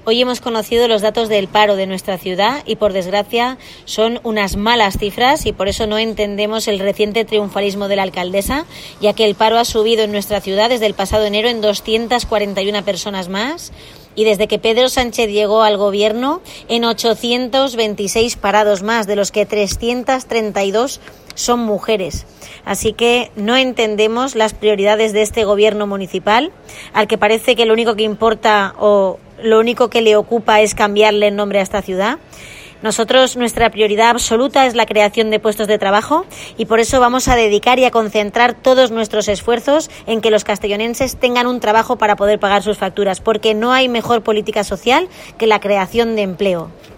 Hoy hemos conocido los datos del paro de nuestra ciudad y, por desgracia, son unas malas cifras y por eso no entendemos el reciente triunfalismo de la alcaldesa, ya que el paro ha subido en nuestra ciudad desde el pasado enero en 241 personas más y desde que Pedro Sánchez llegó al gobierno en 826 parados más, de los que 332 son mujeres. Así que no entendemos las prioridades de este gobierno municipal, al que parece que lo único que importa o lo único que le ocupa es cambiarle el nombre a esta ciudad. Nuestra prioridad absoluta es la creación de puestos de trabajo y por eso vamos a dedicar y a concentrar todos nuestros esfuerzos en que los castellonenses tengan un trabajo para poder pagar sus facturas, porque no hay mejor política social que la creación de empleo.